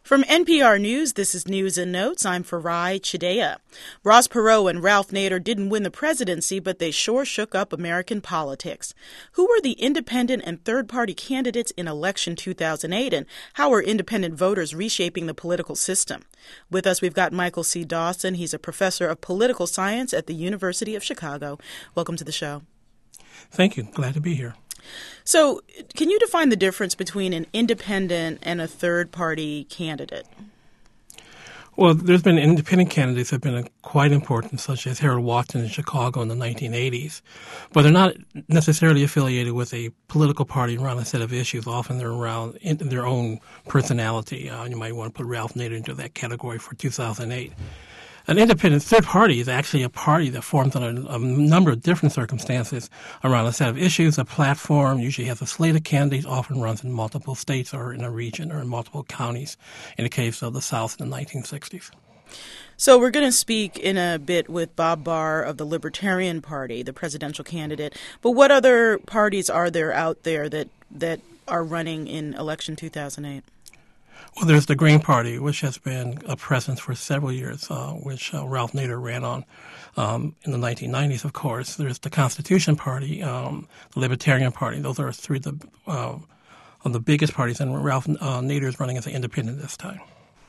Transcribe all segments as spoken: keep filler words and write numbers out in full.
From N P R News, this is News and Notes. I'm Farai Chideya. Ross Perot and Ralph Nader didn't win the presidency, but they sure shook up American politics. Who were the independent and third-party candidates in election two thousand eight, and how are independent voters reshaping the political system? With us, we've got Michael C. Dawson. He's a professor of political science at the University of Chicago. Welcome to the show. Thank you. Glad to be here. So, can you define the difference between an independent and a third-party candidate? Well, there's been independent candidates that have been quite important, such as Harold Watson in Chicago in the nineteen eighties. But they're not necessarily affiliated with a political party around a set of issues. Often they're around in their own personality. Uh, you might want to put Ralph Nader into that category for two thousand eight. An independent third party is actually a party that forms under a number of different circumstances around a set of issues. A platform usually has a slate of candidates, often runs in multiple states or in a region or in multiple counties, in the case of the South in the nineteen sixties. So we're going to speak in a bit with Bob Barr of the Libertarian Party, the presidential candidate. But what other parties are there out there that, that are running in election two thousand eight? Well, there's the Green Party, which has been a presence for several years, uh, which uh, Ralph Nader ran on um, in the nineteen nineties, of course. There's the Constitution Party, um, the Libertarian Party. Those are three of the, uh, of the biggest parties, and Ralph uh, Nader is running as an independent this time.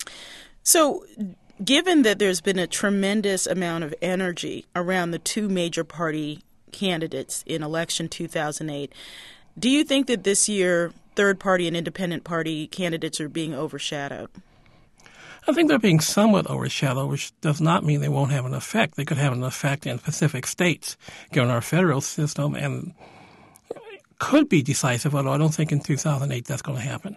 So given that there's been a tremendous amount of energy around the two major party candidates in election two thousand eight, do you think that this year third-party and independent party candidates are being overshadowed? I think they're being somewhat overshadowed, which does not mean they won't have an effect. They could have an effect in specific states, given our federal system, and could be decisive, although I don't think in two thousand eight that's going to happen.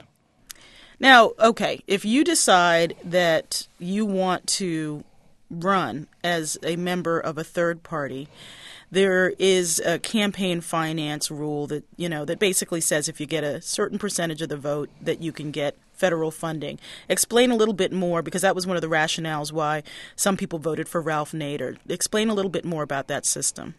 Now, okay, if you decide that you want to run as a member of a third party, there is a campaign finance rule that, you know, that basically says if you get a certain percentage of the vote that you can get federal funding. Explain a little bit more, because that was one of the rationales why some people voted for Ralph Nader. Explain a little bit more about that system.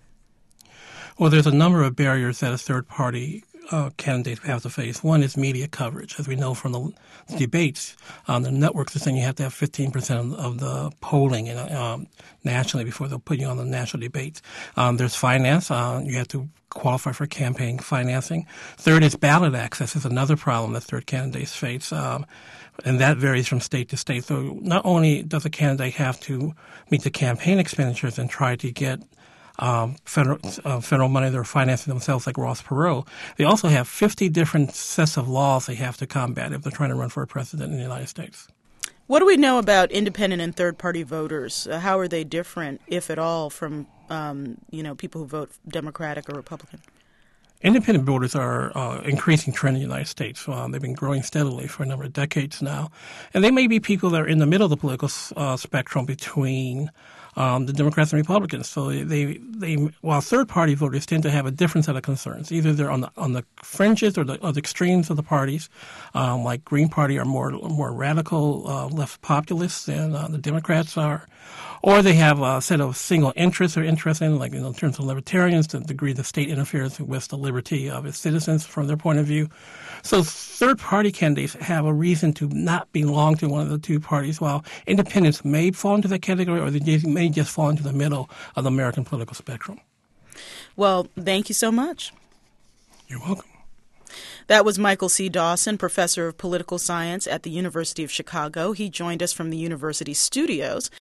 Well, there's a number of barriers that a third-party uh, candidate have to face. One is media coverage. As we know from the debates, um, the networks are saying you have to have fifteen percent of the polling in, um, nationally before they'll put you on the national debates. Um, there's finance. Uh, you have to qualify for campaign financing. Third is ballot access is another problem that third candidates face. Um, And that varies from state to state. So not only does a candidate have to meet the campaign expenditures and try to get um, federal uh, federal money they're financing themselves, like Ross Perot, they also have fifty different sets of laws they have to combat if they're trying to run for a president in the United States. What do we know about independent and third-party voters? Uh, how are they different, if at all, from um, you know people who vote Democratic or Republican? Independent voters are uh, increasing trend in the United States. Uh, they've been growing steadily for a number of decades now. And they may be people that are in the middle of the political uh, spectrum between um, the Democrats and Republicans. So they, they, while third-party voters tend to have a different set of concerns. Either they're on the on the fringes or the, or the extremes of the parties, um, like Green Party are more more radical, uh, left populists than uh, the Democrats are. Or they have a set of single interests they're interested in, like you know, in terms of libertarians, the degree the state interferes with the liberty of its citizens from their point of view. So third-party candidates have a reason to not belong to one of the two parties, while independents may fall into that category, or they may just fall into the middle of the American political spectrum. Well, thank you so much. You're welcome. That was Michael C. Dawson, professor of political science at the University of Chicago. He joined us from the university studios.